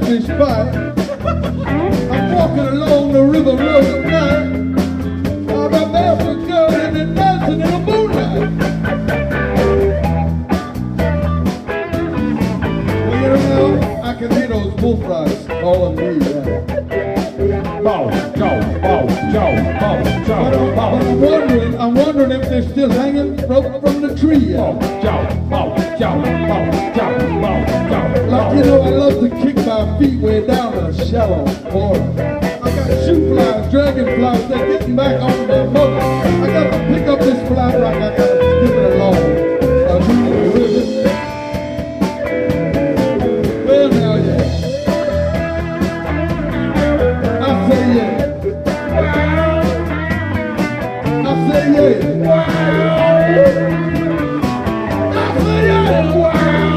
fish fight. I'm walking along the river road at night. I'm a barefoot girl and they're dancing in the moonlight. Well, you know, I can hear those bullfrogs calling me. Bow, Joe, bow, Joe, bow, Joe, bow. I'm wondering if they're still hanging from the tree. Bow, Joe, bow, Joe, bow, Joe, bow, Joe. Like, you know, I love to kick my feet way down in a shallow water. I got shoe flies, dragonflies, they're getting back on their mother. I got to pick up this fly rock, I got to skip it along. Well, now, yeah. I say yeah. I say yeah. I say yeah.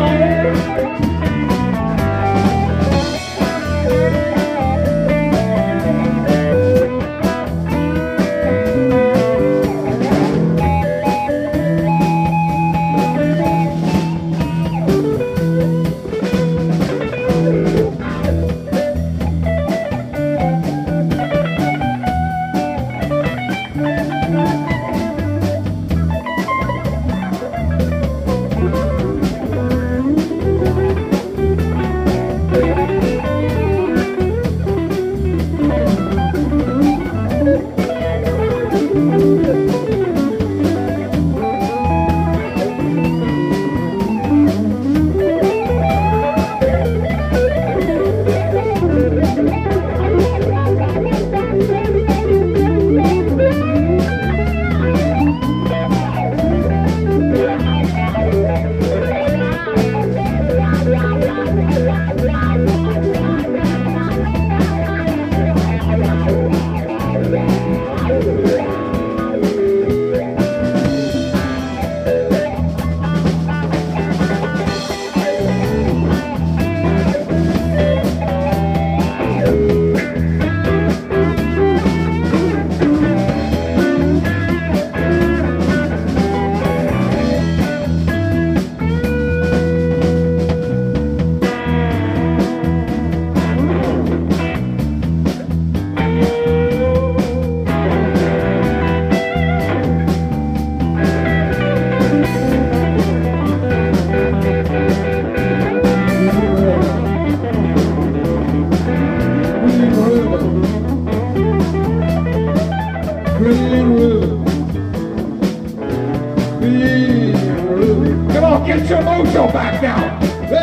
Come on, get your mojo back now.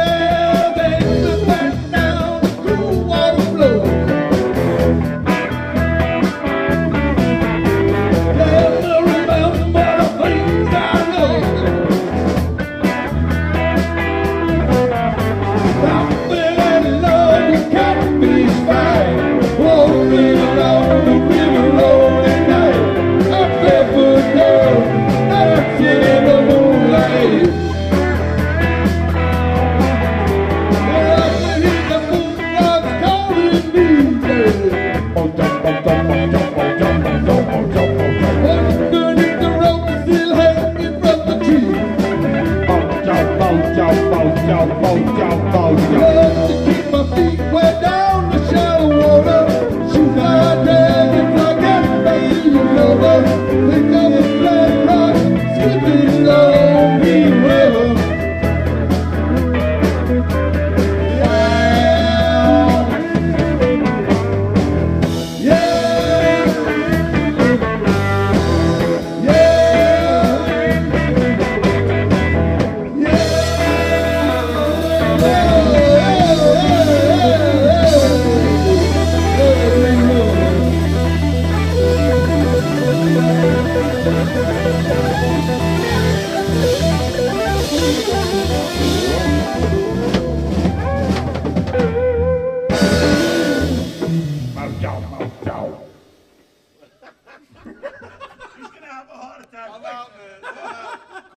Well, they look back down the cool water flow. Let me remember the things I know. Something in love with catfish fight. Walking along the river road at night. A barefoot girl dancing in the moonlight. Love to keep my feet way down the shallow water. Shoot my dragon like a baby lover. Pick up a flat rock, skipping along the river. Mojo, mojo.